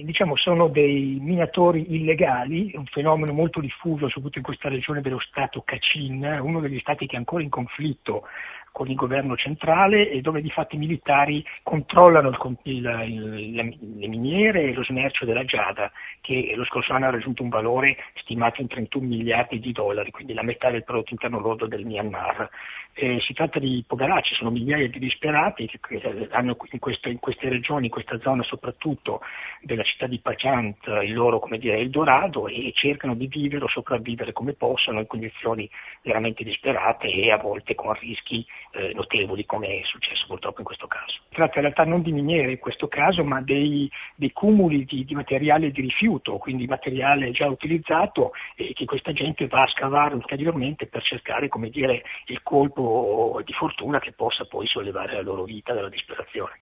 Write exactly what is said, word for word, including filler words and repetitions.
diciamo sono dei minatori illegali, un fenomeno molto diffuso soprattutto in questa regione dello stato Kachin, uno degli stati che è ancora in conflitto con il governo centrale e dove di fatto i militari controllano il, il, il, le miniere e lo smercio della giada, che lo scorso anno ha raggiunto un valore stimato in trentuno miliardi di dollari, quindi la metà del prodotto interno lordo del Myanmar. Eh, si tratta di poveracci, sono migliaia di disperati che, che hanno in, questo, in queste regioni, in questa zona soprattutto della città di Pachant, il loro come dire Eldorado, e cercano di vivere o sopravvivere come possono in condizioni veramente disperate e a volte con rischi eh, notevoli, come è successo purtroppo in questo caso. Si tratta in realtà non di miniere in questo caso, ma dei, dei cumuli di, di materiale di rifiuto, quindi materiale già utilizzato e che questa gente va a scavare ulteriormente per cercare come dire il colpo di fortuna che possa poi sollevare la loro vita dalla disperazione.